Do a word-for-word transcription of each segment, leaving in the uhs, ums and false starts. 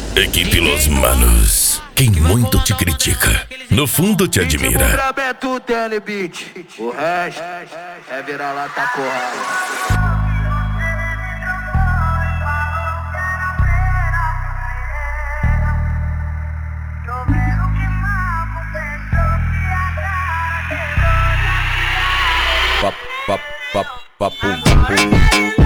Equipe Los Manos. Quem muito te critica, no fundo te admira. O brabo é tu, T N Beat. O resto é virar lá, tá corrado. Pap, pap, pap, pap, pum, pum.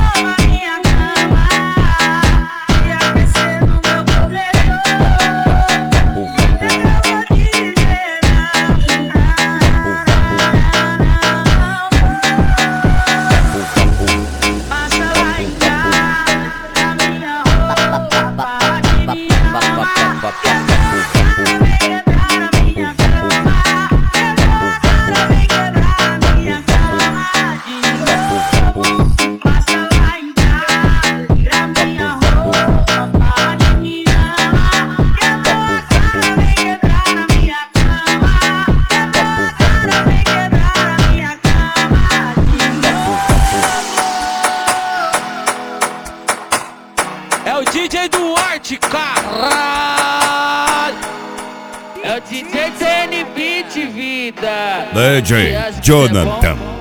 É o D J Duarte, caralho! É o D J T N Beat, vida! D J Jonathan.